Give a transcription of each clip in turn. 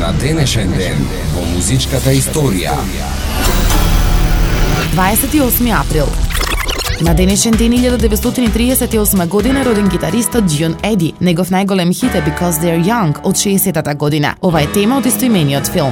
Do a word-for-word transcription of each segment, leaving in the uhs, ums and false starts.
на денешен ден во музичката историја. дваесет и осми април. На денешен ден илјада деветстотини и триесет и осма година роден гитаристот Џон Еди. Негов најголем хит е Because They're Young од шеесеттата година. Ова е тема од истоимениот филм.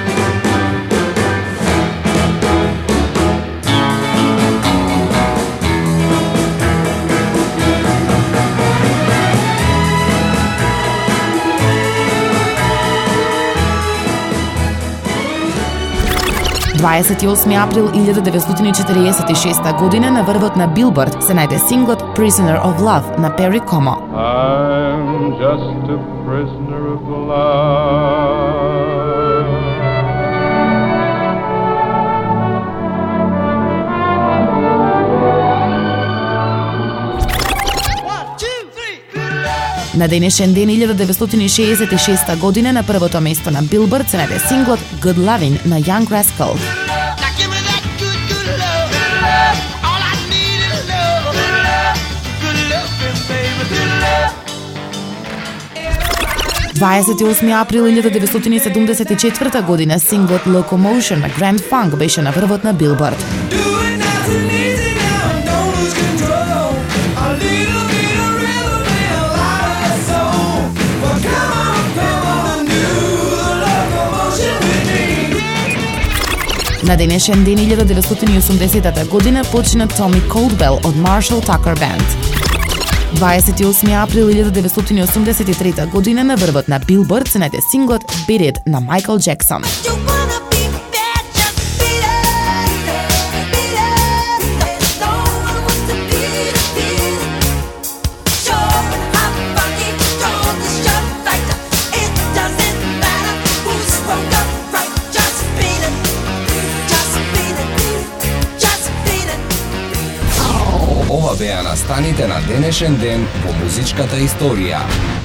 дваесет и осми април илјада деветстотини и четириесет и шеста година на врвот на Билборд се најде синглот Prisoner of Love на Перри Como. I'm just a prisoner of love. На денешен ден илјада деветстотини и шеесет и шеста година на првото место на Билборд се најде синглот Good Lovin' на Young Rascal. дваесет и осми април илјада деветстотини и седумдесет и четврта година синглот Locomotion на Grand Funk беше на врвот на Билборд. На денешен ден илјада деветстотини и осумдесетта година почина Томи Колдвел од Marshall Tucker Band. дваесет и осми април илјада деветстотини и осумдесет и трета година на врвот на Билборд се најде синглот Beat It на Майкл Джексон. Ова беа настаните на денешен ден во музичката историја.